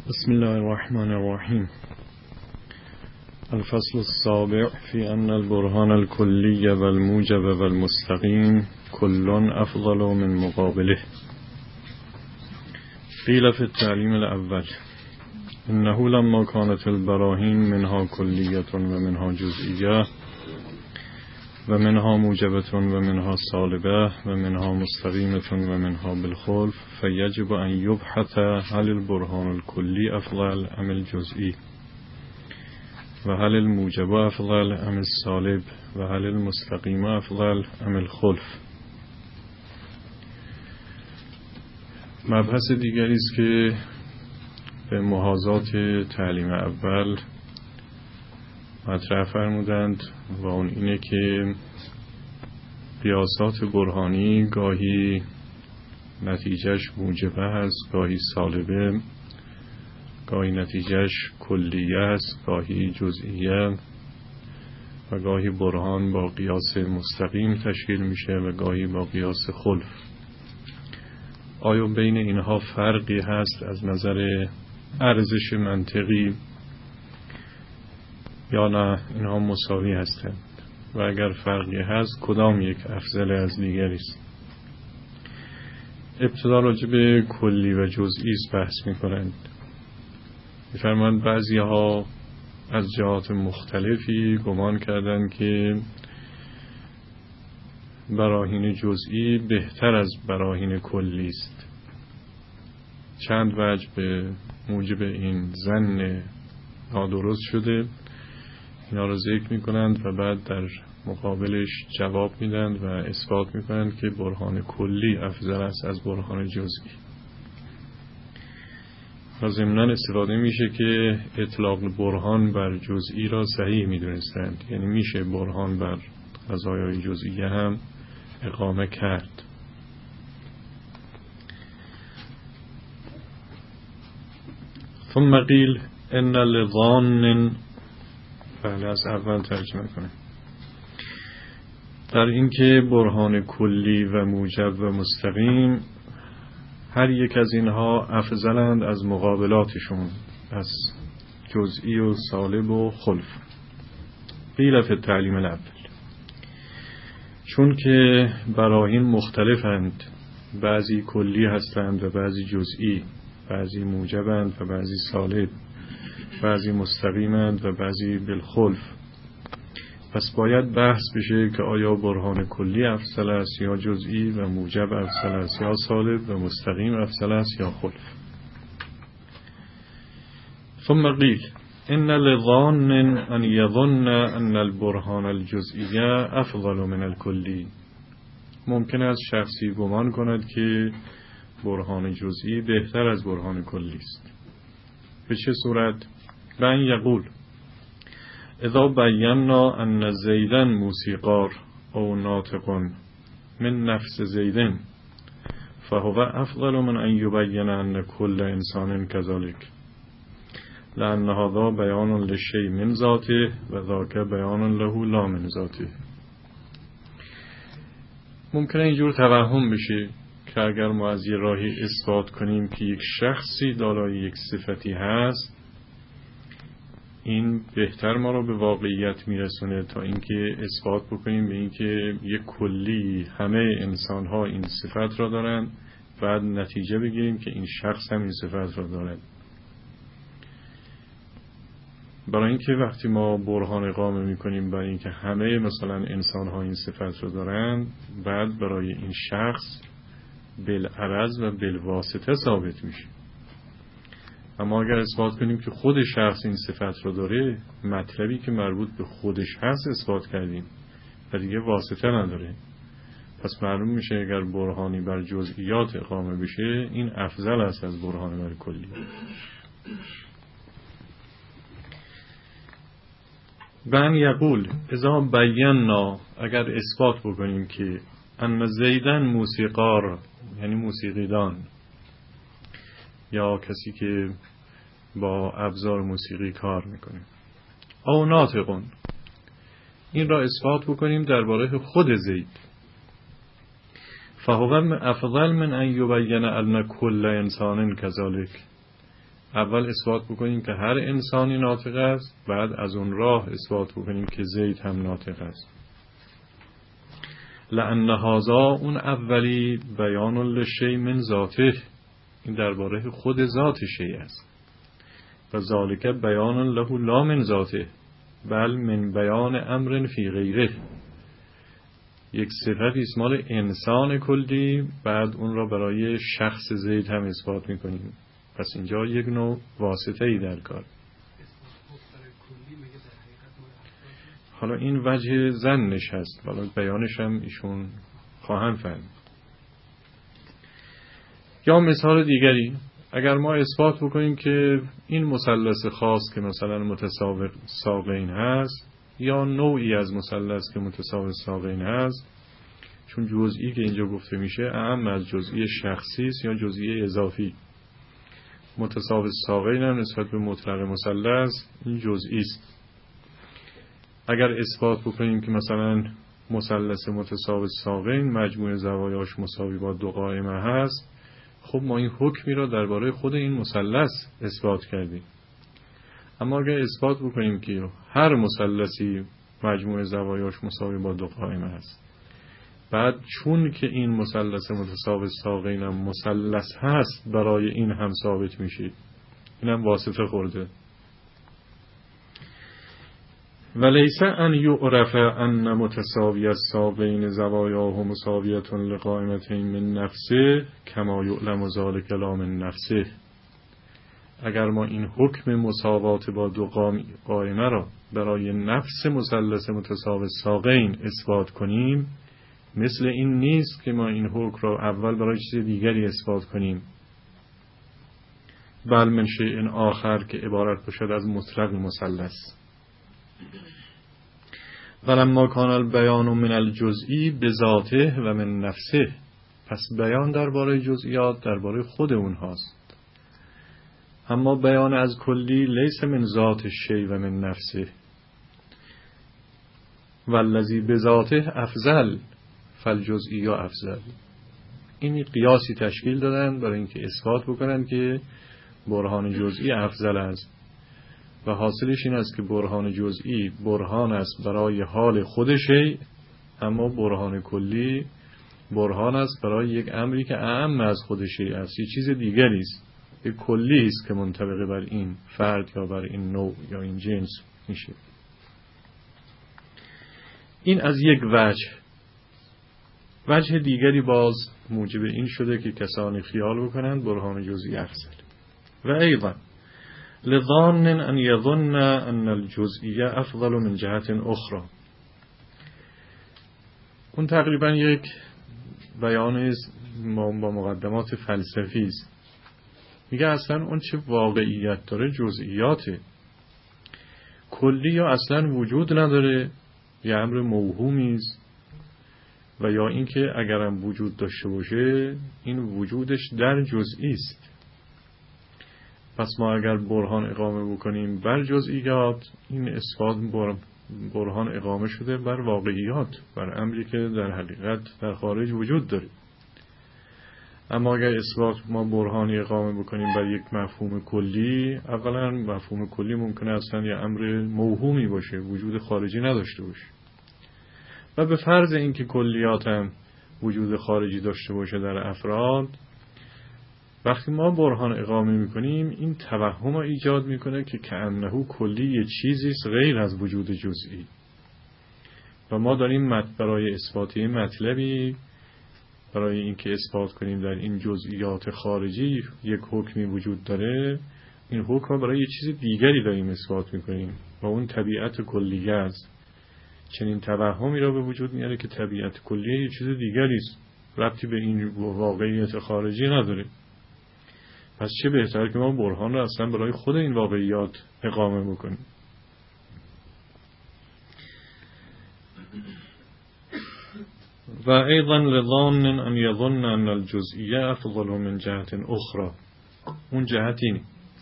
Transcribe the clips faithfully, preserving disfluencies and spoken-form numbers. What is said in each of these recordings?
بسم الله الرحمن الرحیم. الفصل السابع في أن البرهان الكلي والموجب والمستقيم كل أفضل من مقابله. قيل في التعليم الأول إنه لما كانت البراهين منها كلية ومنها جزئية ومنها موجبة ومنها صالبة ومنها مستقيمة ومنها بالخلف فيجب أن يبحث هل البرهان الكلي أفضل أم الجزئي، وهل الموجب أفضل أم الصالب، وهل المستقيم أفضل أم الخلف. مبحث دیگری است که به محاذات تعلیم اول مطرح فرمودند و اون اینه که قیاسات برهانی گاهی نتیجهش موجبه هست، گاهی صالبه، گاهی نتیجهش کلیه است، گاهی جزئیه، و گاهی برهان با قیاس مستقیم تشکیل میشه و گاهی با قیاس خلف. آیا بین اینها فرقی هست از نظر ارزش منطقی یا نه اینها مساوی هستند، و اگر فرقی هست کدام یک افضل از دیگری است؟ ابتدا راجع به کلی و جزئی بحث می‌کنند. می‌فرمایند بعضی ها از جهات مختلفی گمان کردند که براهین جزئی بهتر از براهین کلی است. چند وجه به موجب این ظن نادرست شده، اینا رو ذکر میکنند و بعد در مقابلش جواب میدند و اثبات میکنند که برهان کلی افضل است از برهان جزئی. و ضمناً استفاده میشه که اطلاق برهان بر جزئی را صحیح میدونستند، یعنی میشه برهان بر قضایای جزئی هم اقامه کرد. ثم قیل ان لظان، بله از اول ترجمه کنه، در اینکه برهان کلی و موجب و مستقیم هر یک از اینها افضلند از مقابلاتشون، از جزئی و صالب و خلف. قیل فی التعلیم الاول، چون که براهین مختلفند، بعضی کلی هستند و بعضی جزئی، بعضی موجبند و بعضی صالب، بعضی مستقیمند و بعضی بالخلف، پس باید بحث بشه که آیا برهان کلی افضل است یا جزئی، و موجب افضل است یا صالب، و مستقیم افضل است یا خلف. ثم قیل ان لظان ان یظن ان البرهان الجزئی افضل من الکلی. ممکن است شخصی گمان کند که برهان جزئی بهتر از برهان کلی است. به چه صورت؟ بن یقول اذا بینا ان زیدن موسیقار او ناطق من نفس زیدن فهو افضل من ان یبین ان کل انسان كذلك، لان هذا بیان للشیء من ذاته و ذاک بیان له لا من ذاته. ممکنه اینجور توهم بشه که اگر ما از یه راهی اثبات کنیم که یک شخصی دارای یک صفتی هست، این بهتر ما رو به واقعیت میرسونه تا اینکه اثبات بکنیم به اینکه یک کلی همه انسان ها این صفت را دارند، بعد نتیجه بگیریم که این شخص هم این صفت را دارد. برای اینکه وقتی ما برهان اقامه میکنیم برای اینکه همه مثلا انسان ها این صفت را دارند، بعد برای این شخص بالعرض و بالواسطه ثابت میشه. اما اگر اثبات کنیم که خود شخص این صفت رو داره، مطلبی که مربوط به خودش هست اثبات کردیم و دیگه واسطه نداره، پس معلوم میشه اگر برهانی بر جزئیات اقامه بشه این افضل است از برهان بر کلی. بن یقول اذا بینا، اگر اثبات بکنیم که ان زیدن موسیقار، یعنی موسیقیدان یا کسی که با ابزار موسیقی کار میکنه، او ناطقون، این را اثبات بکنیم درباره خود زید، فهو افضل من ان یبین ان کل انسان كذلك، اول اثبات بکنیم که هر انسانی ناطق است، بعد از اون راه اثبات بکنیم که زید هم ناطق است. لأن هذا اون اولی بیان للشیء من ذاته، این درباره خود ذات شیء است. و ذالک بیان له لا من ذاته بل من بیان امر فی غیره، یک صفت اسمال انسان کلی، بعد اون را برای شخص زید هم اثبات میکنیم. پس اینجا یک نوع واسطه ای در کار. حالا این وجه ظنش هست، حالا بیانش هم ایشون خواهند فهمید. یا مثال دیگری، اگر ما اثبات بکنیم که این مثلث خاص که مثلا متساوی ساقین هست، یا نوعی از مثلث که متساوی ساقین هست، چون جزئی که اینجا گفته میشه اهم از جزئی شخصی است یا جزئی اضافی. متساوی ساقین هم نسبت به مطلق مثلث این جزئی است. اگر اثبات بکنیم که مثلا مثلث متساوی ساقین مجموع زوایاش مساوی با دو قائمه هست، خب ما این حکمی را درباره خود این مثلث اثبات کردیم. اما اگر اثبات بکنیم که هر مثلثی مجموع زوایاش مساوی با دو قائمه هست، بعد چون که این مثلث متساوی ساقین هم مثلث هست، برای این هم ثابت میشه. اینم واسطه خورده. ولیس ان یعرف ان متساوی الساقین زوایاه مساویة لقائمتین من نفسه کما یعلم ذلک لا من نفسه. اگر ما این حکم مساوات با دو قائمه را برای نفس مثلث متساوی ساقین اثبات کنیم، مثل این نیست که ما این حکم را اول برای چیز دیگری اثبات کنیم، بل من شیء آخر که عبارت باشد از مطلق مثلث. ولما کان البیان من الجزئی بذاته و من نفسه، پس بیان درباره جزئیات درباره خود اونهاست، اما بیان از کلی لیس من ذات الشیء و من نفسه. والذی بذاته افضل فالجزئی افضل. این قیاسی تشکیل دادن برای اینکه اثبات بکنن که برهان جزئی افضل است، و حاصلش این است که برهان جزئی برهان است برای حال خود شیء، اما برهان کلی برهان است برای یک امری که اعم از خود شیء است، یک چیز دیگری است، یک کلی است که منطبق بر این فرد یا بر این نوع یا این جنس میشه. این از یک وجه. وجه دیگری باز موجب این شده که کسانی خیال بکنند برهان جزئی افضل. و ایضا لظان ان یظن ان الجزئیه افضل من جهت اخرى. اون تقریبا یک بیان با مقدمات فلسفی است. میگه اصلا اون چه واقعیت داره جزئیاته، کلی یا اصلا وجود نداره، یه امر موهومی است، و یا اینکه اگرم وجود داشته باشه این وجودش در جزئی است. پس ما اگر برهان اقامه بکنیم بر جزئیات، این اثبات برهان اقامه شده بر واقعیات، بر امری که در حقیقت در خارج وجود داره. اما اگر اثبات ما برهانی اقامه بکنیم بر یک مفهوم کلی، اولا مفهوم کلی ممکنه اصلا یه امر موهومی باشه، وجود خارجی نداشته باشه، و به فرض اینکه کلیات هم وجود خارجی داشته باشه در افراد، وقتی ما برهان اقامه میکنیم این توهم ایجاد میکنه که کأنه کلی یه چیزی است غیر از وجود جزئی، و ما داریم برای اثباتی مطلبی، برای اینکه اثبات کنیم در این جزئیات خارجی یک حکمی وجود داره، این حکم برای یه چیز دیگری داریم اثبات میکنیم و اون طبیعت کلیه است. چنین توهمی را به وجود میاره که طبیعت کلیه یه چیز دیگری است، ربطی به این واقعیت خارجی نداره. پس چه بهتر که ما برهان را اصلا برای خود این واقعیات اقامه بکنیم. و ایضا لظان ان یظن ان الجزئیه افضل من جهت اخرى. اون جهت اینه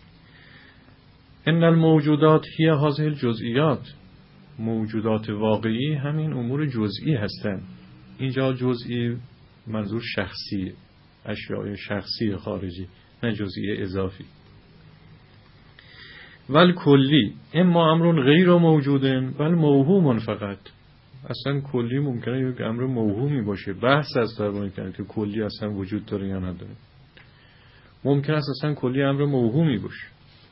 ان الموجودات هی هذه الجزئیات، موجودات واقعی همین امور جزئی هستند. اینجا جزئی منظور شخصی، اشیاء شخصی خارجی، نه جزئی اضافی. ول کلی اما امر غیر موجود ول موهوم فقط. اصلا کلی ممکنه یک امر موهومی باشه، بحث است در مورد اینکه که کلی اصلا وجود داره یا نداره. ممکن است اصلا کلی امر موهومی باشه.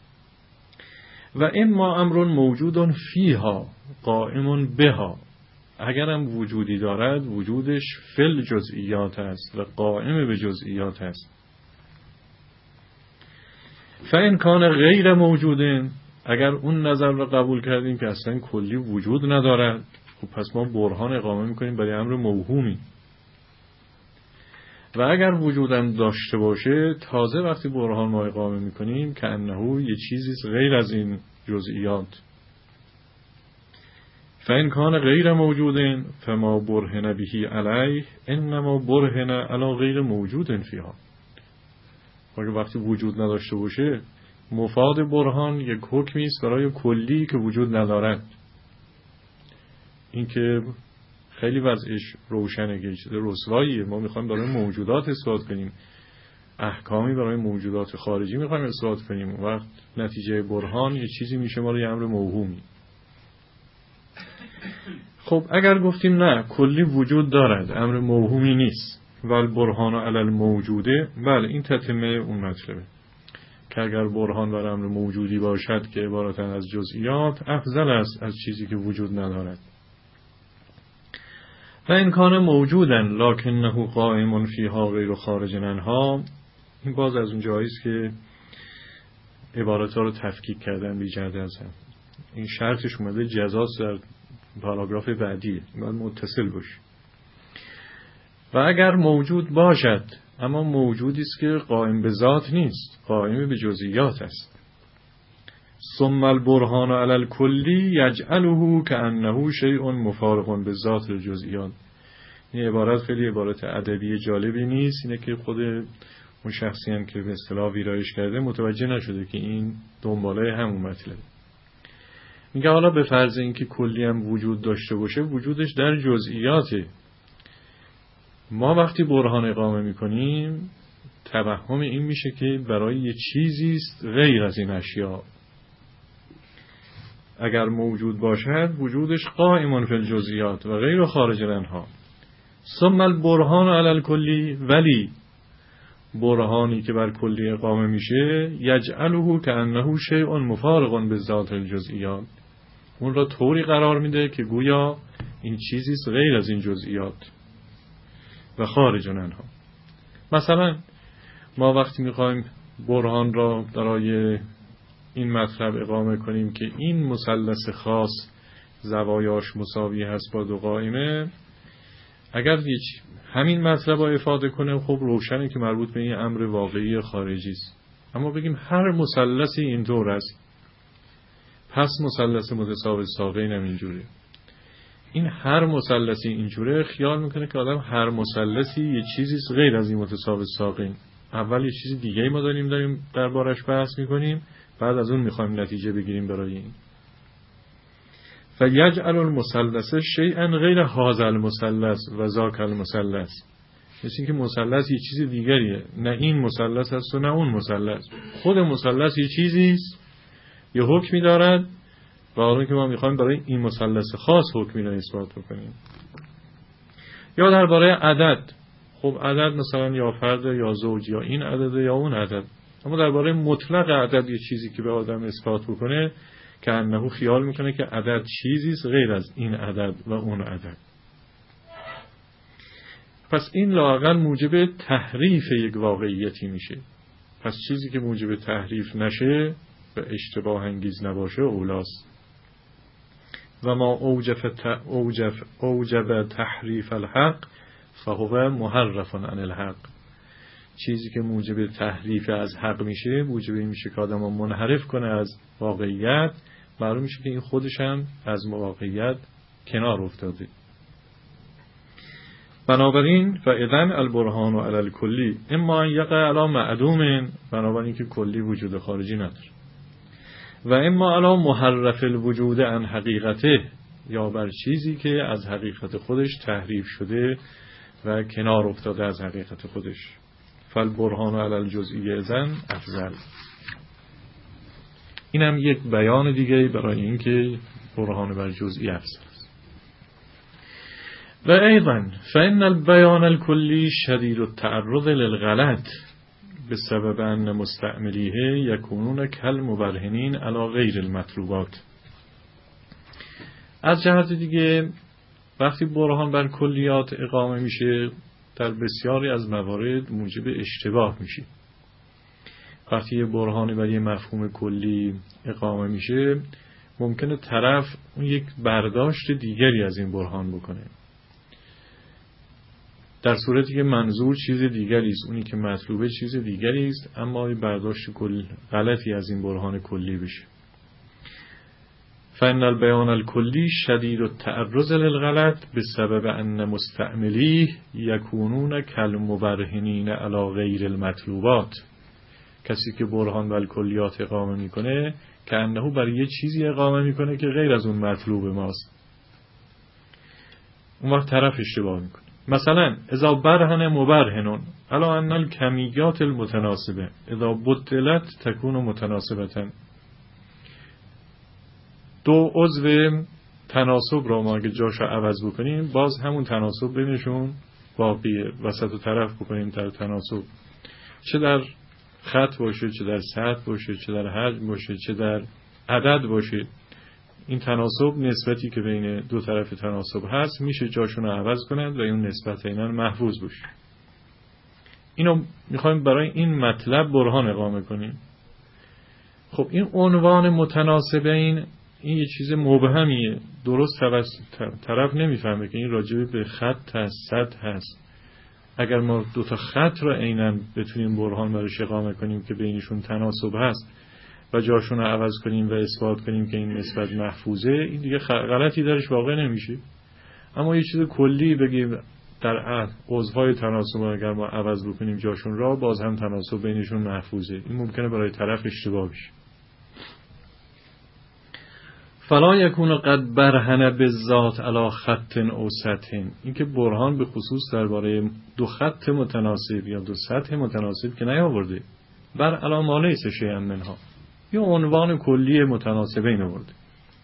و اما امر موجود فیها قائم بها، اگرم وجودی دارد وجودش فل جزئیات است و قائم به جزئیات است. فإن کان غیر موجود، اگر اون نظر را قبول کردیم که اصلا کلی وجود ندارد، خب پس ما برهان اقامه میکنیم برای امر موهومی. و اگر وجودم داشته باشه، تازه وقتی برهان ما اقامه میکنیم که انه یه چیزیست غیر از این جزئیات. فإن کان غیر موجود فما برهن به علیه انما برهن علی غیر موجود فیها. اگر وقتی وجود نداشته باشه، مفاد برهان یک حکمی است برای کلی که وجود ندارد. این که خیلی وضعش روشنه، که چیز رسواییه. ما میخوایم برای موجودات اثبات کنیم، احکامی برای موجودات خارجی میخوایم اثبات کنیم، وقت نتیجه برهان یه چیزی میشه ما روی امر موهومی. خب اگر گفتیم نه کلی وجود دارد، امر موهومی نیست، ول برهان علی الموجوده، بله این تتمه اون مطلبه که اگر برهان بر امر موجودی باشد که عبارت از جزئیات، افضل است از چیزی که وجود ندارد. و این کان موجودن لکنه قائم فیها غیر خارج عنها. این باز از اون جایی است که عبارت ها رو تفکیک کردن بی جهت از هم. این شرطش اومده جزاس در پاراگراف بعدی، باید متصل باشه. و اگر موجود باشد، اما موجودی است که قائم به ذات نیست، قائم به جزئیات است. ثم البرهان علی الکلی یجعله کأنه شیء مفارق بذات الجزئیات. این عبارت خیلی عبارت ادبی جالبی نیست، اینه که خود اون شخصی هم که به اصطلاح ویرایش کرده متوجه نشده که این دنباله همون مطلبه. میگه حالا به فرض اینکه کلی هم وجود داشته باشه، وجودش در جزئیاته. ما وقتی برهان اقامه میکنیم توهم این میشه که برای یه چیزی است غیر از این اشیاء. اگر موجود باشد وجودش قائم فی الجزئیات و غیر خارج عنها. ثم البرهان علی الکلی، ولی برهانی که بر کلی اقامه میشه یجعله کأنه شیء مفارق بذات الجزئیات، اون را طوری قرار میده که گویا این چیزی است غیر از این جزئیات و خارج عنها. مثلا ما وقتی میخوایم برهان را برای این مطلب اقامه کنیم که این مثلث خاص زوایاش مساوی هست با دو قائمه، اگر همین مطلب را افاده کنه، خب روشنه که مربوط به این امر واقعی خارجی است. اما بگیم هر مثلثی اینطور است، پس مثلث متساوی ساقین هم اینجوره. این هر مثلثی اینجوره خیال میکنه که آدم هر مثلثی یه چیزی غیر از این متساوی ساقین. اول یه چیز دیگه ای ما داریم داریم دربارش بحث میکنیم، بعد از اون میخوایم نتیجه بگیریم برای این. فیجعل المثلث شیئا غیر هذا المثلث و ذاک المثلث. مثل اینکه مثلث یه چیز دیگریه، نه این مثلث است و نه اون مثلث. خود مثلث یه چیزی است، یه حکمی دارد و حالا که ما میخوایم برای این مثلث خاص حکمی را اثبات بکنیم. یا درباره عدد، خب عدد مثلا یا فرد یا زوج یا این عدد یا اون عدد. اما درباره مطلق عدد یه چیزی که به آدم اثبات بکنه که انه خیال میکنه که عدد چیزی است غیر از این عدد و اون عدد. پس این لااقل موجب تحریف یک واقعیتی میشه. پس چیزی که موجب تحریف نشه و اشتباه انگیز نباشه اولاست. و ما اوجب اوجب اوجب تحریف الحق فهو محرف عن الحق. چیزی که موجب تحریف از حق میشه، موجب این میشه که آدم منحرف کنه از واقعیت، معلوم میشه که این خودش هم از واقعیت کنار افتاده. بنابراین فاذن البرهان علی الکلی اما ان یقع علی معدوم، بنابراین که کلی وجود خارجی نداره، و اما علی محرف الوجود عن حقیقته، یا بر چیزی که از حقیقت خودش تحریف شده و کنار افتاده از حقیقت خودش. فالبرهان علی الجزئی اذن افضل. این هم یک بیان دیگه برای اینکه برهان بر جزئی افضل است. و ایضا فإن البیان الکلی شدید التعرض للغلط بسبب ان مستعملیه یکونون کالمبرهنین علی غیر المطلوبات. از جهت دیگه وقتی برهان بر کلیات اقامه میشه در بسیاری از موارد موجب اشتباه میشه. وقتی یه برهانی بر یه مفهوم کلی اقامه میشه ممکنه طرف اون یک برداشت دیگری از این برهان بکنه، در صورتی که منظور چیز دیگری است، اونی که مطلوبه چیز دیگری است، اما یه برداشت کل غلطی از این برهان کلی بشه. فإن البیان الکلی شدید التعرض للغلط بسبب ان مستعملیه یکونون کالمبرهنین علی غیر المطلوبات. کسی که برهان بر کلیات اقامه میکنه که انه برای یه چیزی اقامه میکنه که غیر از اون مطلوب ماست، اون وقت طرف اشتباه میکنه. مثلا اذا برهن مبرهنون علی ان الکمیات المتناسبه اذا بدلت تکون متناسبتا. دو عضو تناسب را ما اگه جاشو عوض بکنیم باز همون تناسب بینشون باقیه. وسط و طرف بکنیم در تناسب، چه در خط باشه، چه در سطح باشه، چه در حجم باشه، چه در عدد باشه، این تناسب نسبتی که بین دو طرف تناسب هست میشه جاشون رو عوض کنند و اون نسبت اینا محفوظ باشه. اینو میخوایم برای این مطلب برهان اقامه کنیم. خب این عنوان متناسبه این این یه چیز مبهمیه، درست طرف نمیفهمه که این راجبه به خط هست، سطح هست. اگر ما دو تا خط را عیناً بتونیم برهان برش اقامه کنیم که بینشون تناسب هست و جاشون رو عوض کنیم و اثبات کنیم که این نسبت محفوظه، این دیگه غلطی درش واقع نمیشه. اما یه چیز کلی بگیم در عضوهای تناسب اگر ما عوض بکنیم جاشون را، باز هم تناسب بینشون محفوظه، این ممکنه برای طرف اشتباه بشه. فلا یکون قد برهن بالذات علی خط او سطح. این که برهان به خصوص درباره دو خط متناسب یا دو سطح متناسب که نیاورده، بر علی ما لیس شیئا منها، یه عنوان کلی متناسبین آورده.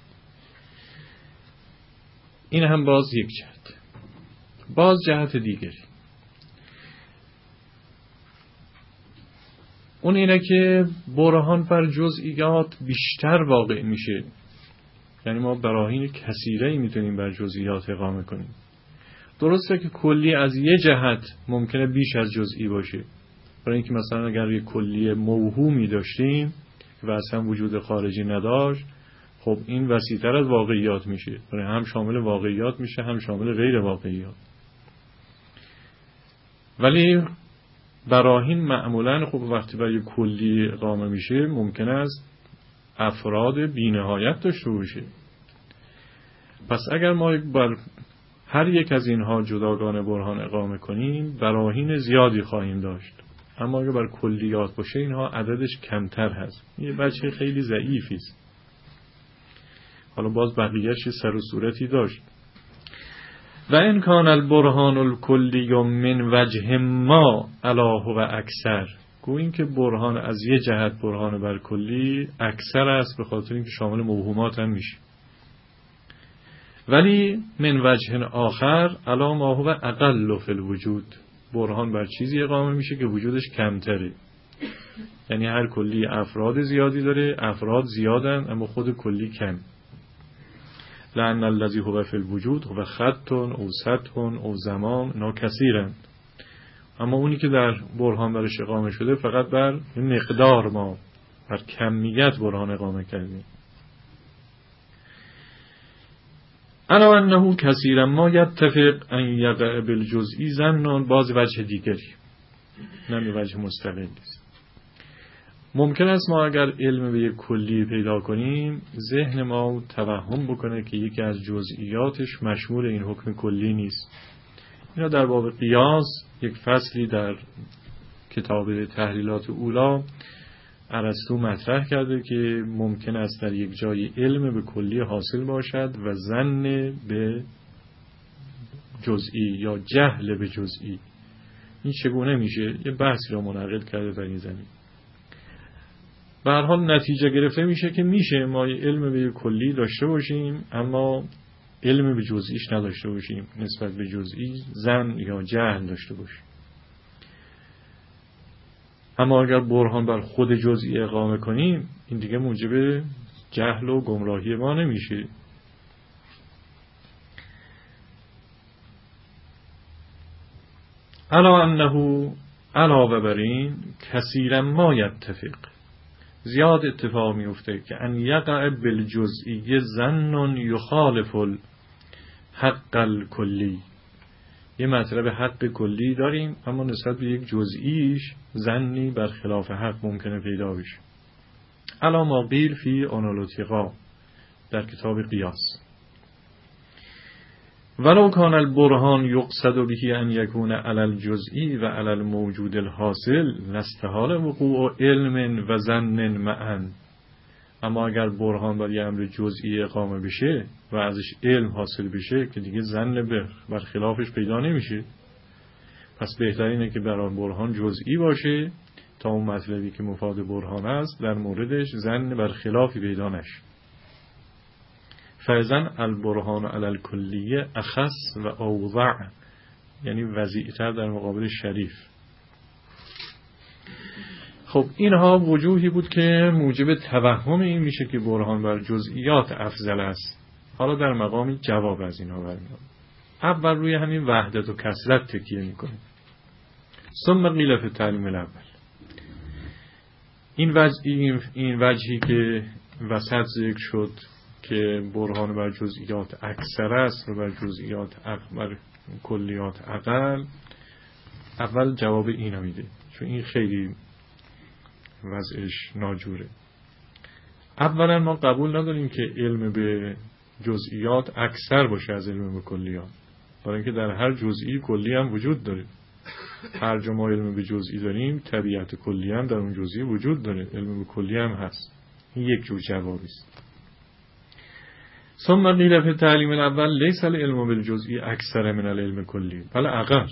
این هم باز یک جهت. باز جهت دیگری اون اینه که برهان بر جزئیات بیشتر واقع میشه، یعنی ما براهین کثیره‌ای میتونیم بر جزئیات اقامه کنیم. درسته که کلی از یه جهت ممکنه بیش از جزئی باشه، برای اینکه مثلا اگر یه کلی موهومی داشتیم و اصلا وجود خارجی نداشت، خب این وسیع‌تر از واقعیات میشه، برای هم شامل واقعیات میشه هم شامل غیر واقعیات. ولی براهین معمولا خب وقتی برای کلی اقامه میشه ممکنه است افراد بی‌نهایت داشته باشه. پس اگر ما بر هر یک از اینها جداگانه برهان اقامه کنیم براهین زیادی خواهیم داشت، اما اگر بر کلیات باشه اینها عددش کمتر هست. یه بچه خیلی ضعیفی است. حالا باز بقیه‌اش سر و صورتی داشت. و ان کان البرهان الکلی من وجه ما علا هو اکثر. گوییم که برهان از یه جهت برهان بر کلی اکثر است، به خاطر اینکه شامل موهومات هم میشه. ولی من وجه آخر علا ما هو اقل فی الوجود. برهان بر چیزی اقامه میشه که وجودش کمتره، یعنی هر کلی افراد زیادی داره، افراد زیادن اما خود کلی کم. لأن الذی هو فی الوجود هو خط او سطح او زمان ناکثیرند. اما اونی که در برهان برش اقامه شده فقط بر مقدار ما بر کمیت برهان اقامه کردیم. الا انه کثیرا ما یتفق ان یقع بالجزئی ظن. باز وجه دیگری، نه وجه مستقلی است. ممکن است ما اگر علم به یک کلی پیدا کنیم ذهن ما توهم بکنه که یکی از جزئیاتش مشمول این حکم کلی نیست. اینا در باب قیاس یک فصلی در کتاب تحلیلات اولی ارسطو مطرح کرده که ممکن است در یک جای علم به کلی حاصل باشد و ظن به جزئی یا جهل به جزئی. این چگونه میشه؟ یه بحثی رو منعقد کرده در این زمین. به هر حال نتیجه گرفته میشه که میشه ما علم به کلی داشته باشیم اما علم به جزئیش نداشته باشیم، نسبت به جزئی ظن یا جهل داشته باشیم. اما اگر برهان بر خود جزئی اقامه کنیم این دیگه موجب جهل و گمراهی ما نمیشه. الا انه علاوه بر این کثیرا ما یتفق، زیاد اتفاق میفته که ان یقع بالجزئی ظن یخالف الحق الکلی، یه مطلب حق کلی داریم اما نسبت به یک جزئیش ظنی بر خلاف حق ممکنه پیدا بشه. الا ما قیل فی آنالوتیقا در کتاب قیاس، ولو کان البرهان یقصد به ان یکون علی الجزئی و علی الموجود الحاصل لاستحال وقوع علم و ظن معا. اما اگر برهان بر یه امر جزئی اقامه بشه و ازش علم حاصل بشه که دیگه ظن بر خلافش پیدا نمیشه، پس بهترینه که برای برهان جزئی باشه تا اون مطلبی که مفاد برهان است در موردش ظن بر خلافی پیدا نشه. فاذن البرهان علی الکلیه اخص و اوضع، یعنی وضیع‌تر در مقابل شریف. خب اینها وجوهی بود که موجب توهم این میشه که برهان بر جزئیات افضل است. حالا در مقامی جواب از اینها برمیاد. اول روی همین وحدت و کثرت تکیه میکنیم. ثم قیل فی تعلیم الاول، این وجهی این وجهی که وسط ذکر شد که برهان بر جزئیات اکثر است و بر جزئیات بر کلیات اقل، اول جواب اینو میده چون این خیلی وضعش ناجوره. اولا ما قبول نداریم که علم به جزئیات اکثر باشه از علم به کلیات، برای اینکه در هر جزئی کلی هم وجود داره. هر جا ما علم به جزئی داریم طبیعت کلی هم در اون جزئی وجود داره، علم به کلی هم هست. این یک جور جوابی است. ثم قیل فی التعلیم الاول لیس العلم بالجزئی اکثر من العلم کلی بل اقل،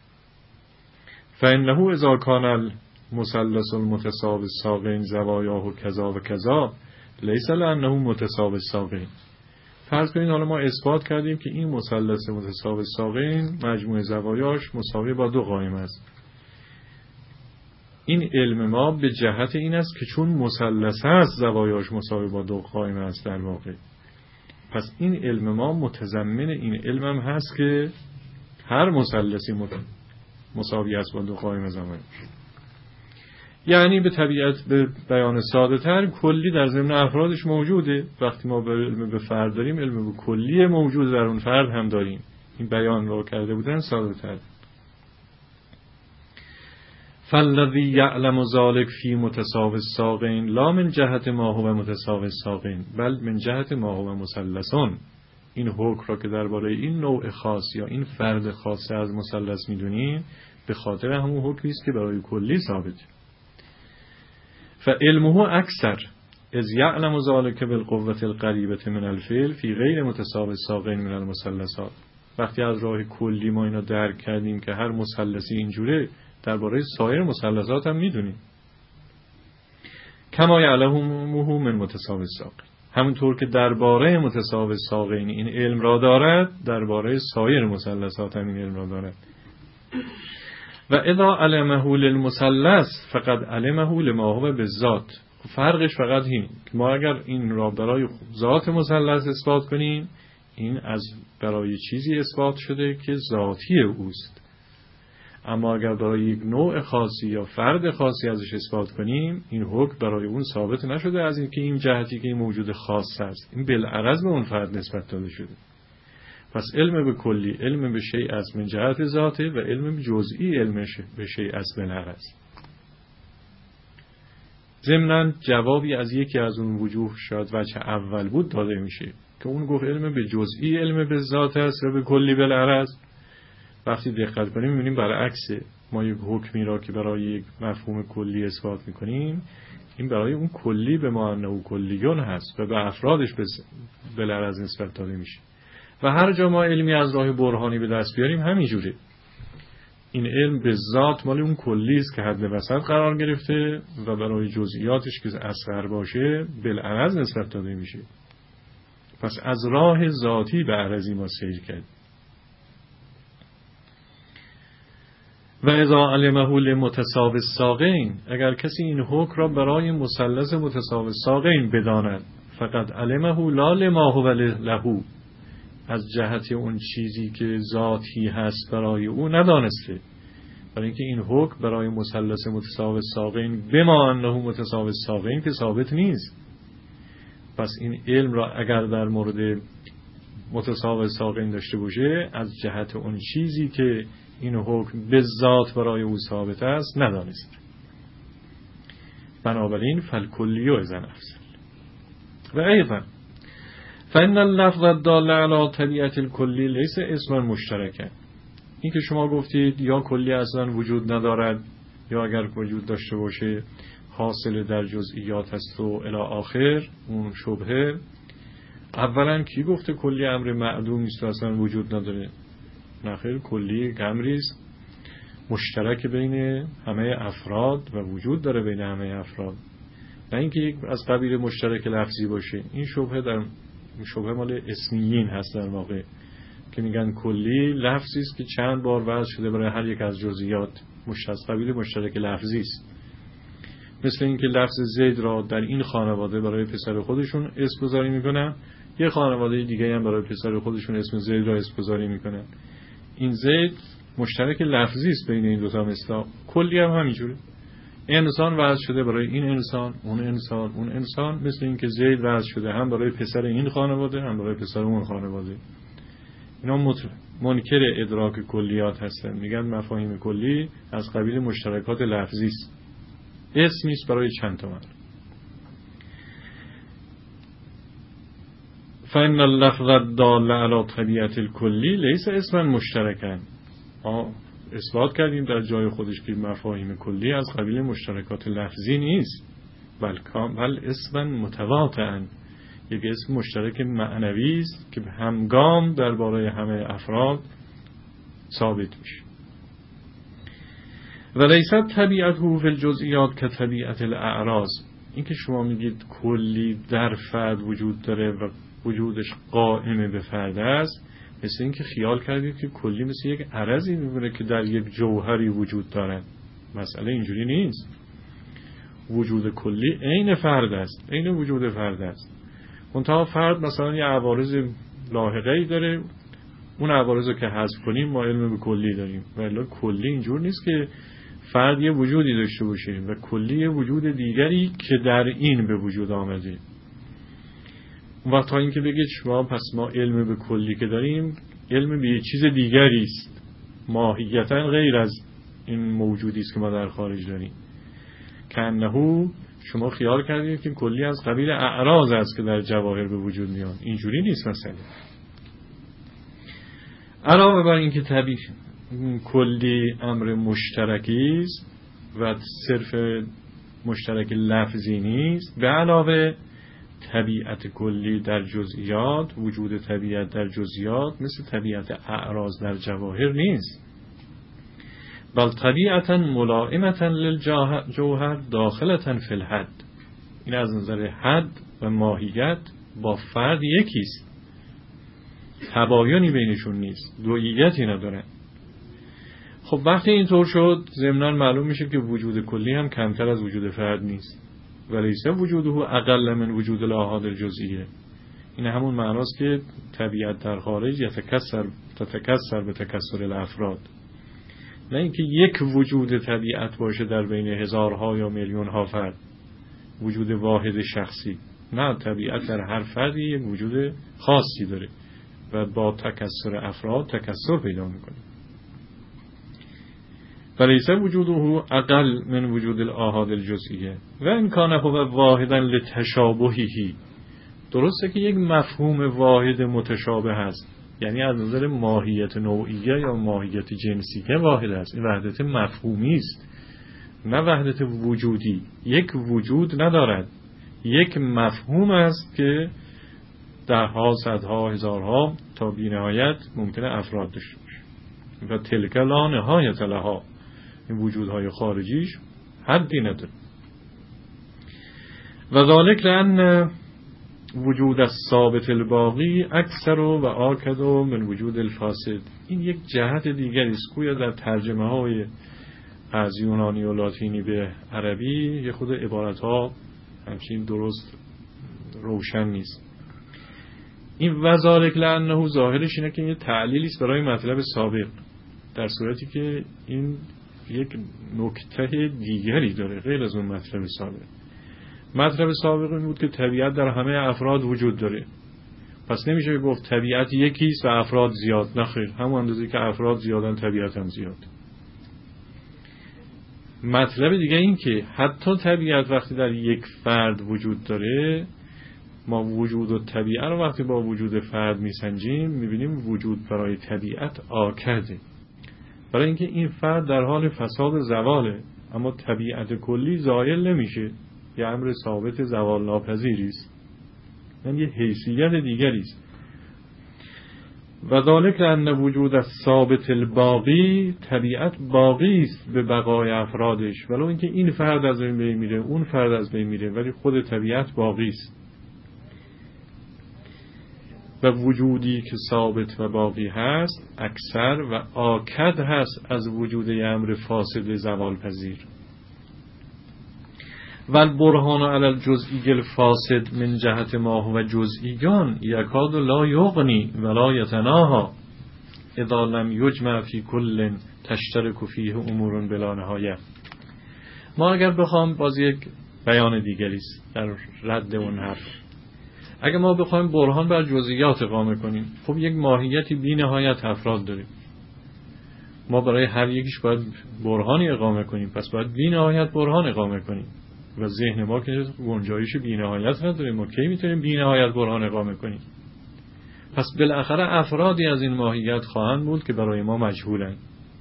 فانه اذا کان المثلث المتساوی الساقین زوایاه کذا و کذا لیس لانه متساوی الساقین. فرض کنید حالا ما اثبات کردیم که این مثلث متساوی الساقین مجموع زوایاش مساوی با دو قائم است. این علم ما به جهت این است که چون مثلث است زوایاش مساوی با دو قائم است در واقع. پس این علم ما متضمن این علم هم هست که هر مثلثی مساوی است با دو قائم زوایاش. یعنی به طبیعت به بیان ساده تر کلی در ضمن افرادش موجوده. وقتی ما به علم به فرد داریم علم به کلی موجود در اون فرد هم داریم. این بیان رو کرده بودن ساده تر. فالذی یعلم ذلک فی متساوی الساقین لا من جهت ما هو متساوی الساقین بل من جهت ما هو مثلثون. این حکم را که درباره این نوع خاص یا این فرد خاص از مثلث میدونیم به خاطر همون حکمی است که برای کلی ثابته. فعلمه اکثر از یعلم ذلک بالقوة القریبة من الفعل فی غیر متساوی الساقین من المثلثات. وقتی از راه کلی ما اینو درک کردیم که هر مثلثی اینجوره، درباره سایر مثلثات هم میدونیم. کما یعلمه من متساوی الساقین، همونطور که درباره متساوی الساقین این علم را دارد درباره سایر مثلثات هم این علم را دارد. و اذا علمه للمثلث فقد علمه لما هو بالذات. فرقش فقط این که ما اگر این را برای ذات مثلث اثبات کنیم این از برای چیزی اثبات شده که ذاتی اوست. اما اگر برای یک نوع خاصی یا فرد خاصی ازش اثبات کنیم این حکم برای اون ثابت نشده از اینکه این جهتی که این موجود خاص است، این بالعرض به اون فرد نسبت داده شده. پس علم به کلی علم به شیء از من جهت ذاته و علم به جزئی علم به شیء از بالعرض. ضمناً جوابی از یکی از اون وجوه شاید وجه اول بود داده میشه که اون گفت علم به جزئی علم به ذات است و به کلی بالعرض. وقتی دقت کنیم می‌بینیم برعکسه. ما یک حکمی را که برای یک مفهوم کلی اثبات می‌کنیم این برای اون کلی به معنی او کلیون هست و به افرادش بالعرض نسبت داده میشه. و هر جا ما علمی از راه برهانی به دست بیاریم همینجوره. این علم به ذات مال اون کلی است که حد وسط قرار گرفته و برای جزئیاتش که اصغر باشه بالعرض نسبت داده میشه. پس از راه ذاتی به عرضی ما سیر کرد. و اذا علمه لمتساوی الساقین، اگر کسی این حکم را برای مثلث متساوی الساقین بداند، فقط علمه لا لما هو له، از جهت اون چیزی که ذاتی هست برای او ندانسته، برای اینکه این حکم برای مثلث متساوی الساقین بما انه متساوی الساقین که ثابت نیست. پس این علم را اگر در مورد متساوی الساقین داشته باشه، از جهت اون چیزی که این حکم به ذات برای او ثابت است ندانست. بنابراین فالکلیو اذن افضل. و ایضا فإن اللفظ الدال علی طبیعت الکلی لیس اسما مشترکا، این که شما گفتید یا کلی اصلا وجود ندارد یا اگر وجود داشته باشه حاصل در جزئیات است و الی آخر، اون شبهه. اولا کی گفته کلی امر معدوم است و اصلا وجود نداره؟ نخیر، کلی امری است مشترک بین همه افراد و وجود داره بین همه افراد، نه اینکه یک از قبیل مشترک لفظی باشه. این شبهه در این شبهه مال اسمیین هست در واقع، که میگن کلی لفظی است که چند بار وضع شده برای هر یک از جزئیات، مشترک قبیل مشترک لفظی است. مثل اینکه لفظ زید را در این خانواده برای پسر خودشون اسم گذاری میکنن، یه خانواده دیگه هم برای پسر خودشون اسم زید را اسم گذاری میکنن. این زید مشترک لفظی است بین این دو تا مثلا. کلی هم همینجوره، انسان وضع شده برای این انسان، اون انسان، اون انسان، مثل اینکه زید وضع شده هم برای پسر این خانواده هم برای پسر اون خانواده. اینا مطلق منکر ادراک کلیات هستن، میگن مفاهیم کلی از قبیل مشترکات لفظی است، اسمی است برای چند تا معنی. فإن اللفظ الدال علی طبیعت الکلی لیس اسما مشترکا. اثبات کردیم در جای خودش که مفاهیم کلی از قبیل مشترکات لفظی نیست، بلکه بل اسما متواطئا، یک اسم مشترک معنوی است که همگام درباره همه افراد ثابت میشه. و لیست طبیعته فی الجزئیات که طبیعت الاعراض، این که شما میگید کلی در فرد وجود داره و وجودش قائم به فرد است، مثل این که خیال کردید که کلی مثل یک عرضی میمونه که در یک جوهری وجود داره. مسئله اینجوری نیست. وجود کلی عین فرد است، عین وجود فرد است. منتها فرد مثلا یه عوارض لاحقه‌ای داره، اون عوارض رو که حذف کنیم ما علم به کلی داریم. ولی کلی اینجور نیست که فرد یه وجودی داشته باشه و کلی یه وجود دیگری که در این به وجود آمده. و تا اینکه بگید شما پس ما علم به کلی که داریم علم به یه چیز دیگری است، ماهیتا غیر از این موجودی است که ما در خارج داریم، که انه شما خیال کردید که کلی از قبیل اعراض است که در جواهر به وجود میان. اینجوری نیست مسئله. علاوه بر اینکه طبیعی کلی امر مشترکی است و صرف مشترک لفظی نیست، به علاوه طبیعت کلی در جزئیات، وجود طبیعت در جزئیات مثل طبیعت اعراض در جواهر نیست، بل طبیعتا ملائمتا للجوهر داخلتا فی الحد. این از نظر حد و ماهیت با فرد یکیست، تباینی بینشون نیست، دوئیتی ندارن. خب وقتی اینطور شد ضمناً معلوم میشه که وجود کلی هم کمتر از وجود فرد نیست، ولیس وجوده اقل من وجود الاحاد الجزئیه. این همون معناست که طبیعت در خارج یتکسر تتکسر به تکسر الافراد، نه اینکه یک وجود طبیعت باشه در بین هزارها یا میلیون ها فرد، وجود واحد شخصی. نه، طبیعت در هر فردی یک وجود خاصی داره و با تکسر افراد تکسر پیدا میکنه. فلیس وجوده اقل من وجود الاحاد الجزئیه و ان کان هو واحدا لتشابهه. درسته که یک مفهوم واحد متشابه هست، یعنی از نظر ماهیت نوعیه یا ماهیت جنسیه واحد است، این وحدت مفهومی است نه وحدت وجودی. یک وجود ندارد، یک مفهوم است که درها، صدها، هزارها تا بی‌نهایت ممکنه افراد داشته باشه. و تلک لا نهایت لها، این وجودهای خارجیش حدی نداره. و ذالک لأن وجود الثابت الباقی اکثر و آکد من وجود الفاسد. این یک جهت دیگری است. گویا در ترجمه های از یونانی و لاتینی به عربی یه خود عبارت ها همچین درست روشن نیست. این و ذالک لأنه ظاهرش اینه که یه تعلیلی است برای مطلب سابق، در صورتی که این یک نکته دیگری داره غیر از اون مطلب سابق. مطلب سابق این بود که طبیعت در همه افراد وجود داره، پس نمیشه گفت طبیعت یکیست و افراد زیاد. نخیر، همون اندازه که افراد زیادن طبیعت هم زیاد. مطلب دیگه این که حتی طبیعت وقتی در یک فرد وجود داره، ما وجود و طبیعت رو وقتی با وجود فرد میسنجیم میبینیم وجود برای طبیعت آکده، برای اینکه این فرد در حال فساد زواله، اما طبیعت کلی زایل نمیشه، یه امر ثابت زوال ناپذیری است، یعنی یه حیثیت دیگری است. و ذالک لأن وجود الثابت الباقی، طبیعت باقی است به بقای افرادش، ولو اینکه این فرد از بین میره اون فرد از بین میره، ولی خود طبیعت باقی است. و وجودی که ثابت و باقی هست اکثر و آکد هست از وجود امر فاسد زوال پذیر. و البرهان علی الجزئی الفاسد من جهت ما هو جزئیان یکاد لا یغنی ولا یتناها اذا لم یجمع فی کل تشترک فیه امور بلا نهایه. ما اگر بخوام باز یک بیان دیگری است در رد اون حرف، اگر ما بخوایم برهان بر جزئیات اقامه کنیم، خب یک ماهیتی بی نهایت افراد داریم، ما برای هر یکیش باید برهانی اقامه کنیم، پس باید بی نهایت برهان اقامه کنیم و ذهن ما که گنجایش بی نهایت نداره، ما کی میتونیم بی نهایت برهان اقامه کنیم؟ پس بالاخره افرادی از این ماهیت خواهند بود که برای ما مجهولند،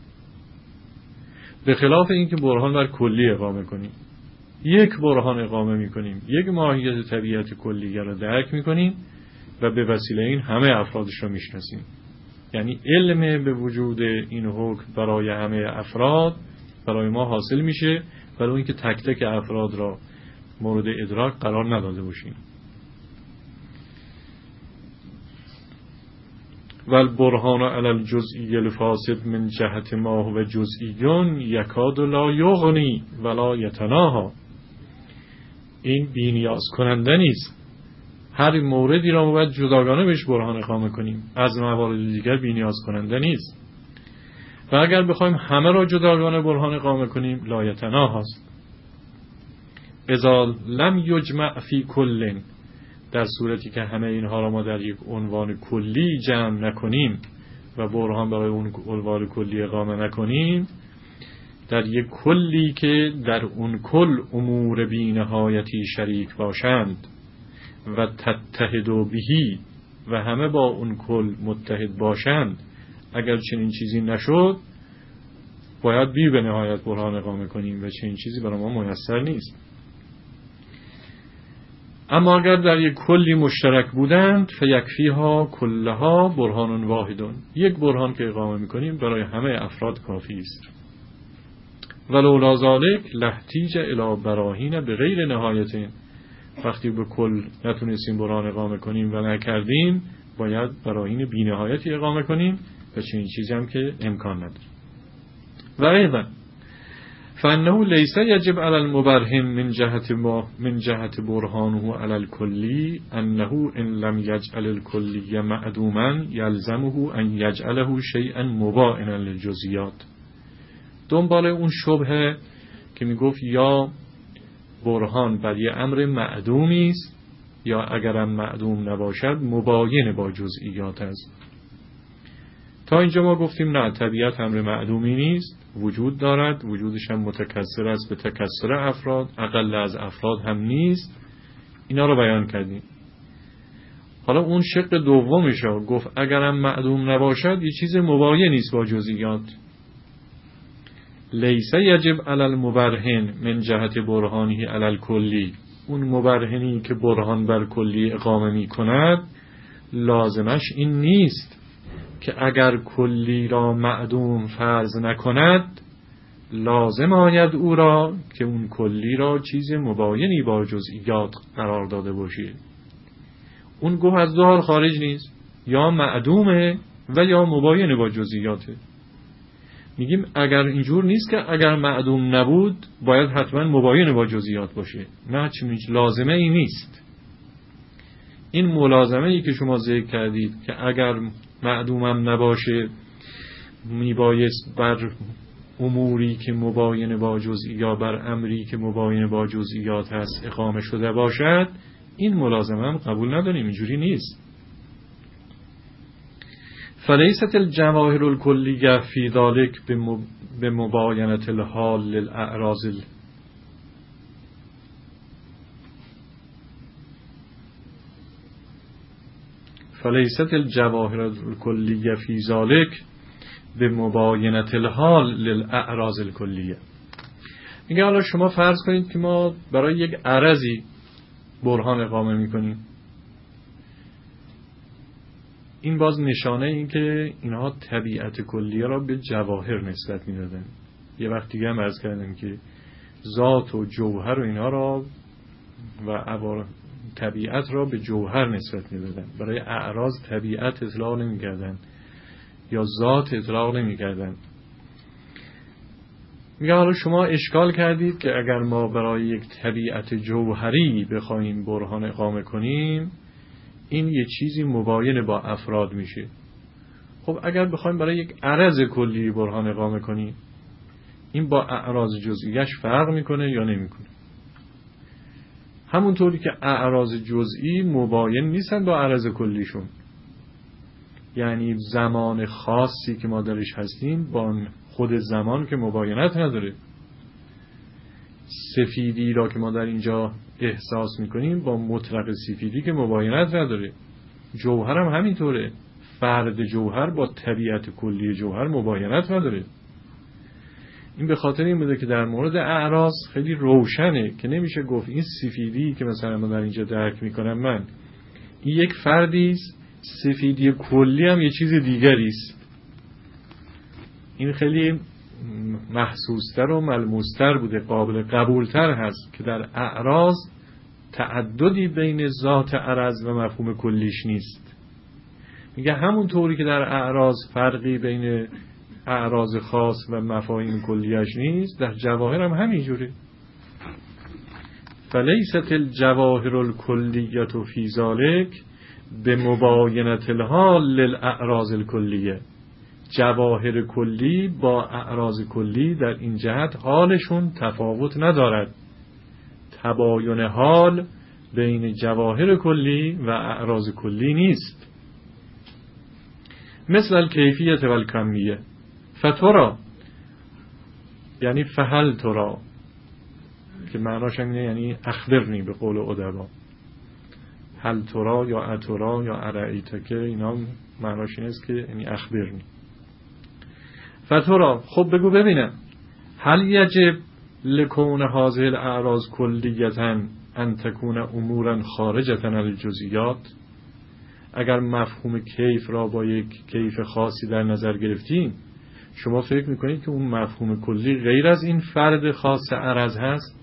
به خلاف اینکه برهان بر کلی اقامه کنیم. یک برهان اقامه میکنیم، یک ماهیت طبیعت کلیه را درک میکنیم و به وسیله این همه افرادش رو میشناسیم. یعنی علم به وجود این حکم برای همه افراد برای ما حاصل میشه، برای اینکه تک تک افراد را مورد ادراک قرار نداده باشیم. و البرهان علی الجزئی الفاسد من جهت ما هو جزئیون یکاد لا یغنی ولا یتناها. این بی‌نیاز کننده نیست، هر موردی را باید جداگانه بهش برهان اقامه کنیم، از موارد دیگر بی‌نیاز کننده نیست. و اگر بخوایم همه را جداگانه برهان اقامه کنیم لا یتناهاست. اذا لم یجمع فی کل، در صورتی که همه اینها را ما در یک عنوان کلی جمع نکنیم و برهان برای اون عنوان کلی اقامه نکنیم، در یک کلی که در اون کل امور بی نهایتی شریک باشند و تتحدوا بهی، و همه با اون کل متحد باشند، اگر چنین چیزی نشد باید بی به نهایت برهان اقامه کنیم و چنین چیزی برای ما میسر نیست. اما اگر در یک کلی مشترک بودند فیکفیها کلها برهان واحدون، یک برهان که اقامه میکنیم برای همه افراد کافی است. ولولا ذالک لاحتیج الی براهین بغیر نهایتین، وقتی به کل نتونستیم برهان اقامه کنیم و نکردیم باید براهین بی نهایتی اقامه کنیم و چنین چیزی هم که امکان نداره. و ایضا فانه لیس یجب علی المبرهن من جهت ما من جهت برهانه علی الکلی انه ان لم یجعل الکلی معدوما یلزمه ان یجعله شیئا مباعنا للجزئیات. دنبال اون شبهه که میگفت یا برهان بر یه امر معدومی است یا اگرم معدوم نباشد مباین با جزئیات است. تا اینجا ما گفتیم نه، طبیعت امر معدومی نیست، وجود دارد، وجودش هم متکثر است به تکثر افراد، اقل از افراد هم نیست. اینا رو بیان کردیم. حالا اون شق دومش رو گفت اگرم معدوم نباشد یه چیز مباین نیست با جزئیات. لیس یجب علی المبرهن من جهت برهانی علی الکلی، اون مبرهنی که برهان بر کلی اقامه می کند لازمش این نیست که اگر کلی را معدوم فرض نکند لازم آید او را که اون کلی را چیز مباینی با جزئیات قرار داده باشید. اون گوه از دو حال خارج نیست، یا معدومه و یا مباین با جزئیاته. میگیم اگر اینجور نیست که اگر معدوم نبود باید حتما مباین با جزئیات باشه، نه، چون لازمه ای نیست. این ملازمه ای که شما ذکر کردید که اگر معدومم نباشه میبایست بر اموری که مباین با جزئیات، بر امری که مباین با جزئیات هست اقامه شده باشد، این ملازمه هم قبول نداریم، اینجوری نیست. فلیست الجواهر الکلیه فی ذلک بمباینة الحال للاعراض فلیست الجواهر الکلیه فی ذلک بمباینة الحال للاعراض الکلیه. میگه حالا شما فرض کنید که ما برای یک عرضی برهان اقامه میکنیم، این باز نشانه این که اینها طبیعت کلیه را به جواهر نسبت میدادن. یه وقت دیگه هم عرض کردم که ذات و جوهر و اینها را و عبارت طبیعت را به جوهر نسبت میدادن، برای اعراض طبیعت اطلاق نمیکردن یا ذات اطلاق نمیکردن. میگه حالا شما اشکال کردید که اگر ما برای یک طبیعت جوهری بخوایم برهان اقامه کنیم این یه چیزی مباین با افراد میشه. خب اگر بخوایم برای یک عرض کلی برهان اقامه کنیم این با اعراض جزئیش فرق میکنه یا نمیکنه؟ همونطوری که اعراض جزئی مباین نیستن با عرض کلیشون، یعنی زمان خاصی که ما درش هستیم با خود زمان که مباینت نداره. سفیدی را که ما در اینجا احساس میکنیم با مطلق سفیدی که مباینت نداره. جوهر هم همینطوره، فرد جوهر با طبیعت کلی جوهر مباینت نداره. این به خاطر این بوده که در مورد اعراض خیلی روشنه که نمیشه گفت این سفیدی که مثلا من در اینجا درک میکنم من این یک فردی است، سفیدی کلی هم یه چیز دیگری است. این خیلی محسوستر و ملموستر بوده، قابل قبولتر هست که در اعراض تعددی بین ذات عرض و مفهوم کلیش نیست. میگه همون طوری که در اعراض فرقی بین اعراض خاص و مفاهیم کلیش نیست، در جواهر هم همینجوره. فلیست الجواهر الکلیه فی ذلک بمباینة الحال للاعراض الکلیه. جواهر کلی با اعراض کلی در این جهت حالشون تفاوت ندارد. تباین حال بین جواهر کلی و اعراض کلی نیست. مثل الکیفیت و الکمیه. فترا یعنی فهل ترا که معناش اینه، یعنی اخبرنی به قول ادبا. هل ترا یا اترا یا ارائیتک اینا معناش این است که یعنی اخبرنی. فترا خب بگو ببینم هل یجب لکون هذه الاعراض کلیتا ان تکون امورا خارجتا عن الجزئیات. اگر مفهوم کیف را با یک کیف خاصی در نظر گرفتیم شما فکر میکنید که اون مفهوم کلی غیر از این فرد خاص عرض هست؟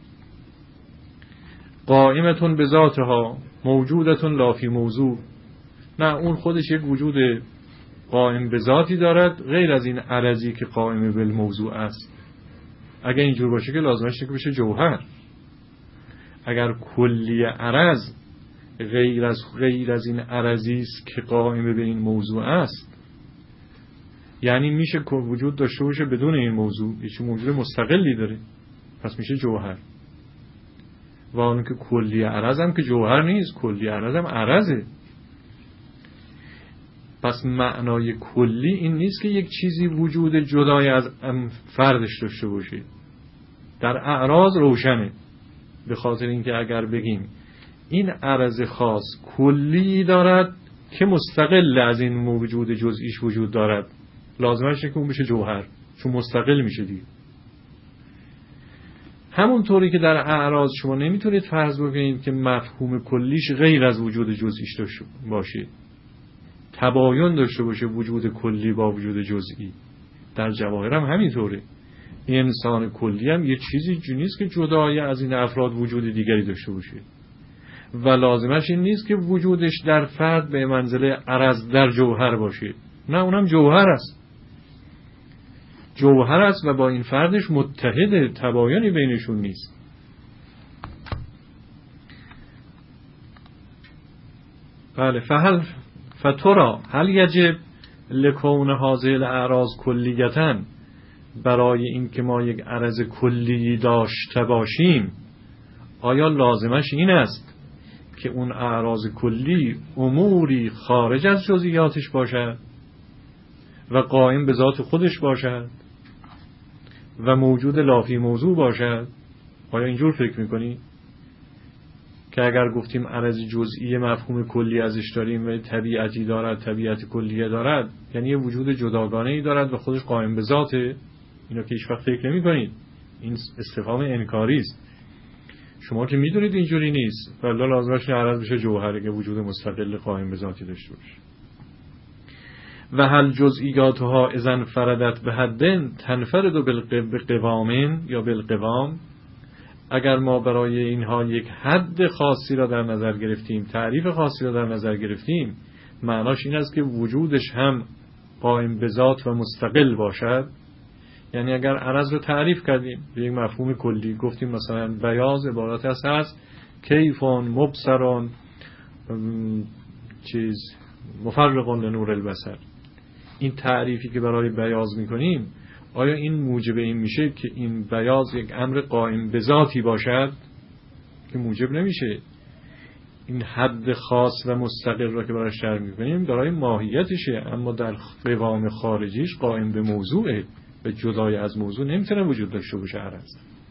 قائمتون به ذاتها موجودتون لا فی موضوع. نه، اون خودش یک وجود قائم به ذاتی دارد غیر از این عرضی که قائم به موضوع است. اگر اینجور باشه که لازمش که بشه جوهر. اگر کلی عرض غیر از غیر از این عرضی است که قائم به این موضوع است، یعنی میشه وجود داشته باشه بدون این موضوع، هیچ موجود مستقلی داره، پس میشه جوهر. و اون که کلی عرض هم که جوهر نیست، کلی عرض هم عرضه. پس معنای کلی این نیست که یک چیزی وجود جدای از فردش داشته باشه. در اعراض روشنه، به خاطر اینکه اگر بگیم این عرض خاص کلی دارد که مستقل از این موجود جزئیش وجود دارد، لازمش که اون بشه جوهر، چون مستقل میشه دیگه. همون طوری که در اعراض شما نمیتونید فرض بکنید که مفهوم کلیش غیر از وجود جزئیش داشته باشه. تباین داشته باشه وجود کلی با وجود جزئی. در جواهر هم همینطوره. انسان کلی هم یه چیزی جو نیست که جدای از این افراد وجود دیگری داشته باشه و لازمش این نیست که وجودش در فرد به منزله عرض در جوهر باشه. نه، اونم جوهر است، جوهر است و با این فردش متحد، تباینی بینشون نیست. بله. فهل فترا هل یجب لکون هذه الاعراض کلیتاً، برای این که ما یک عرض کلی داشته باشیم آیا لازمش این است که اون اعراض کلی اموری خارج از جزئیاتش باشد و قائم به ذات خودش باشد و موجود لافی موضوع باشد؟ آیا اینجور فکر میکنی؟ که اگر گفتیم عرض جزئی مفهوم کلی ازش داریم و طبیعتی دارد، طبیعت کلیه دارد، یعنی یه وجود جداگانه‌ای دارد و خودش قائم به ذاته. اینا که هیچ وقت فکر نمی کنید. این استفهام انکاری است. شما که میدونید اینجوری نیست، ولی لازمش عرض بشه جوهره که وجود مستقل قائم به ذاتی داشته باشه. و هل جزئیاتها اذن فردت به حدن تنفرد بالقوام یا بالقوام، اگر ما برای اینها یک حد خاصی را در نظر گرفتیم، تعریف خاصی را در نظر گرفتیم، معناش این است که وجودش هم قائم به ذات و مستقل باشد. یعنی اگر عرض رو تعریف کردیم به یک مفهوم کلی، گفتیم مثلا بیاض عبارت است از کیفون مبصرون چیز مفرقون لنور البصر، این تعریفی که برای بیاض میکنیم آیا این موجب این میشه که این بیاض یک امر قائم به ذاتی باشد؟ که موجب نمیشه. این حد خاص و مستقل را که برای شرح میکنیم برای ماهیتشه، اما در قوام خارجیش قائم به موضوعه و جدای از موضوع نمیتونه وجود داشته باشه عرض.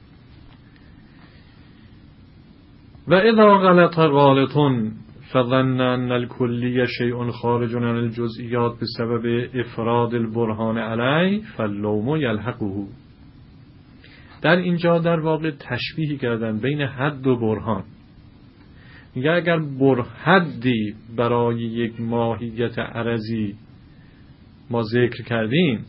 و اذا غلط غالطون فظن ان الكلی شیء خارج عن الجزئیات بسبب افراد البرهان علی فاللوم یلحقه. در اینجا در واقع تشبیهی کردن بین حد و برهان. میگه اگر برحدی برای یک ماهیت عرضی ما ذکر کردیم،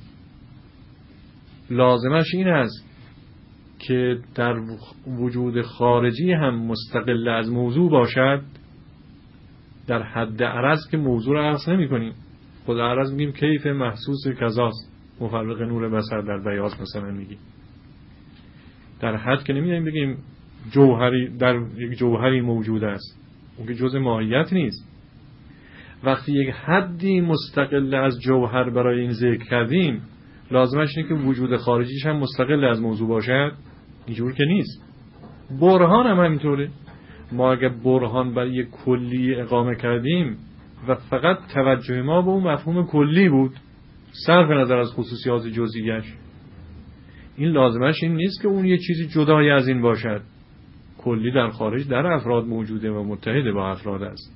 لازمش این است که در وجود خارجی هم مستقل از موضوع باشد. در حد عرض که موضوع را عرض نمی کنیم، خود عرض میگیم کیف محسوس کذاست، مفرق نور بصر در بیاض مثلا میگیم. در حد که نمیدونیم بگیم جوهری در یک جوهری موجود است، اون که جزء ماهیت نیست. وقتی یک حدی مستقل از جوهر برای این ذکر کردیم، لازمش اینه که وجود خارجیش هم مستقل از موضوع باشد. اینجور که نیست. برهان هم همینطوره. ما اگر برهان برای یک کلی اقامه کردیم و فقط توجه ما به اون مفهوم کلی بود صرف نظر از خصوصیات جزئیش، این لازمش این نیست که اون یه چیزی جدای از این باشد. کلی در خارج در افراد موجوده و متحد با افراد است.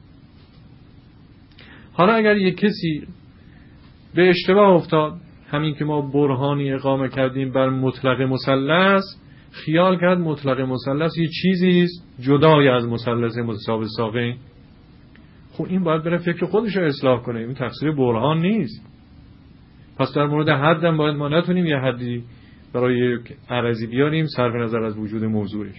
حالا اگر یک کسی به اشتباه افتاد، همین که ما برهانی اقامه کردیم بر مطلق مثلث، خیال کرد مطلق مثلث یه چیزی است جدای از مثلث متساوی ساقین، خب این باید بره فکر خودش رو اصلاح کنه. این تفسیر برهان نیست. پس در مورد حد هم باید ما نتونیم یه حدی برای عرضی بیاریم صرف نظر از وجود موضوعش.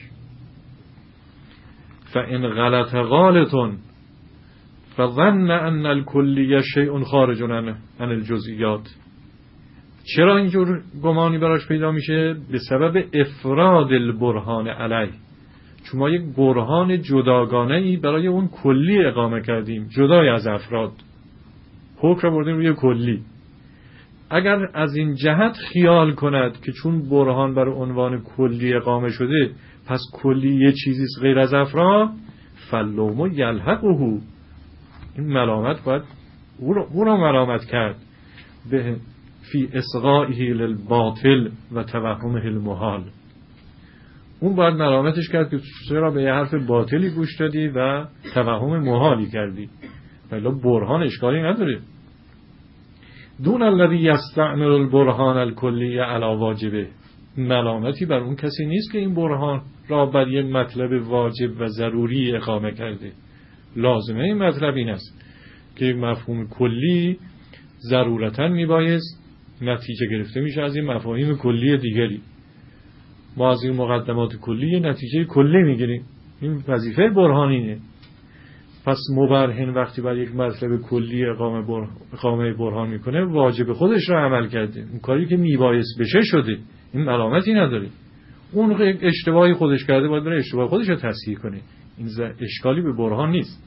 فإن غلط غالطون فظن ان الکلی شیء خارج عن الجزئیات. چرا اینجور گمانی براش پیدا میشه؟ به سبب افراد البرهان علی. چون ما یک برهان جداگانه‌ای برای اون کلی اقامه کردیم جدای از افراد، حکم رو بردیم روی کلی. اگر از این جهت خیال کند که چون برهان بر عنوان کلی اقامه شده پس کلی یه چیزیست غیر از افراد، فاللوم یلحقه، این ملامت باید او را ملامت کرد به فی اصغائه للباطل و توهمه المحال. اون باید ملامتش کرد که چرا به یه حرف باطلی گوش دادی و توهم محالی کردی. ولی برهان اشکالی نداره. دون الذی یستعمل البرهان الکلی علی واجبه. ملامتی بر اون کسی نیست که این برهان را بر یک مطلب واجب و ضروری اقامه کرده. لازمه این مطلب این است که یک مفهوم کلی ضرورتاً میبایست نتیجه گرفته میشه از این مفاهیم کلی دیگری. ما از این مقدمات کلی نتیجه کلی میگیریم. این وظیفه برهانینه. پس مبرهن وقتی بر یک مطلب کلی اقامه, بر... اقامه برهان میکنه واجب خودش رو عمل کرده. اون کاری که میبایست بشه شده. این ملامتی نداره. اون اشتباهی خودش کرده باید بره اشتباه خودش رو تصحیح کنه. این اشکالی به برهان نیست.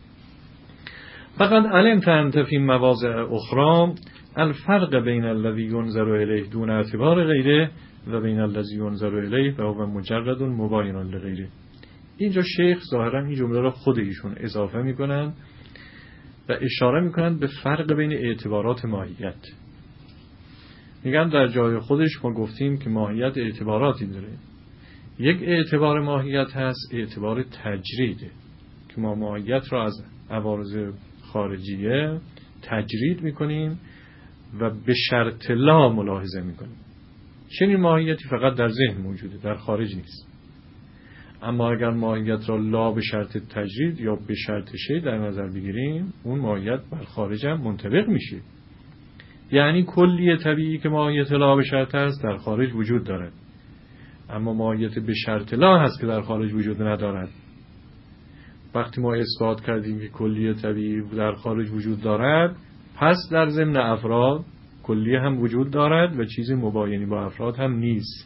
فقط علمت انت فی مواضع اخرى الفرق بین الذی ینظر الیه دون اعتبار غیره و بین الذی ینظر الیه و هو مجرد مباین لغیره. اینجا شیخ ظاهرا این جمله را خود ایشون اضافه میکنن و اشاره میکنن به فرق بین اعتبارات ماهیت. میگن در جای خودش ما گفتیم که ماهیت اعتباراتی داره. یک اعتبار ماهیت هست اعتبار تجریده که ما ماهیت را از عوارض خارجیه تجرید میکنیم و به شرط لا ملاحظه میکنیم. چنین ماهیتی فقط در ذهن موجوده، در خارج نیست. اما اگر ماهیت را لا به شرط تجرید یا به شرط شی در نظر بگیریم اون ماهیت بر خارج هم منطبق میشه. یعنی کلی طبیعی که ماهیت لا به شرط هست در خارج وجود دارد، اما ماهیت به شرط لا هست که در خارج وجود ندارد. وقتی ما اثبات کردیم که کلی طبیعی در خارج وجود دارد، پس در ضمن افراد کلی هم وجود دارد و چیزی مباینی با افراد هم نیست.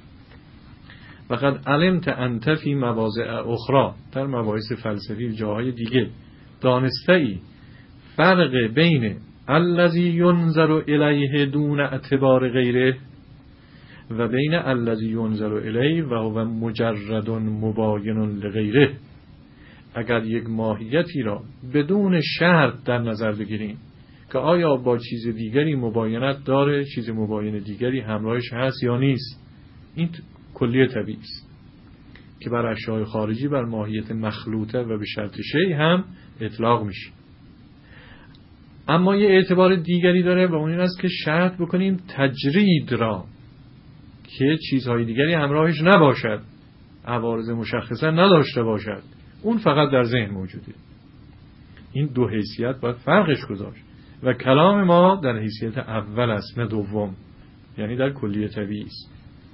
فقط علمت انت فی مواضع اخرى، در مباحث فلسفی جاهای دیگه دانسته ای فرق بین الذی ینظر الیه دون اعتبار غیره و بین الذی ینظر الیه و هو مجرد مباین لغیره. اگر یک ماهیتی را بدون شرط در نظر بگیریم که آیا با چیز دیگری مباینت داره، چیز مباین دیگری همراهش هست یا نیست، این کلیه طبیعی است که بر اشیاء خارجی بر ماهیت مخلوطه و به شرط شی هم اطلاق میشه. اما یه اعتبار دیگری داره و اون این است که شرط بکنیم تجرید را که چیزهای دیگری همراهش نباشد، عوارض مشخصه نداشته باشد، اون فقط در ذهن موجوده. این دو حیثیت باید فرقش گذاشت و کلام ما در حیثیت اول است نه دوم، یعنی در کلیه طبیعی است.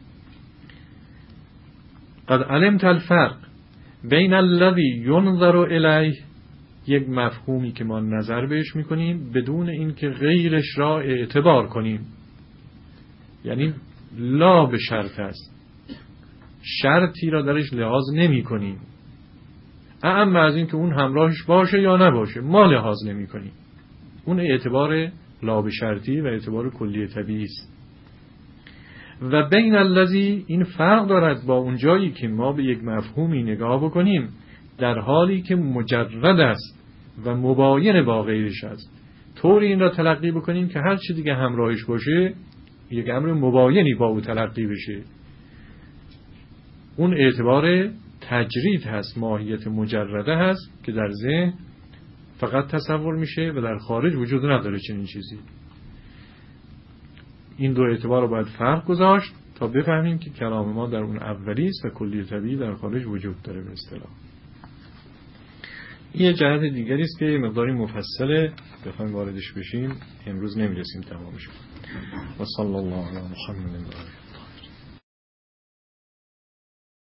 قد علمت الفرق بین الذی ینظر الیه، یک مفهومی که ما نظر بهش میکنیم بدون اینکه غیرش را اعتبار کنیم، یعنی لا به شرط است، شرطی را درش لحاظ نمی کنیم، اما از اینکه اون همراهش باشه یا نباشه ما لحاظ نمی کنیم. اون اعتبار لا به شرطی و اعتبار کلی طبیعی است. و بین الذی، این فرق دارد با اون جایی که ما به یک مفهومی نگاه بکنیم در حالی که مجرد است و مباین با غیرش است، طوری این را تلقی بکنیم که هر چی دیگه همراهش باشه یک امر مباینی با او تلقی بشه. اون اعتبار تجرید هست، ماهیت مجرده هست که در ذهن فقط تصور میشه و در خارج وجود نداره چنین چیزی. این دو اعتبار رو باید فرق گذاشت تا بفهمیم که کلام ما در اون اولی است و کلی طبیعی در خارج وجود داره به اصطلاح. این جهت دیگری است که مقداری مفصله، بخوایم واردش بشیم امروز نمیرسیم تمامش. و صلی الله علی محمد.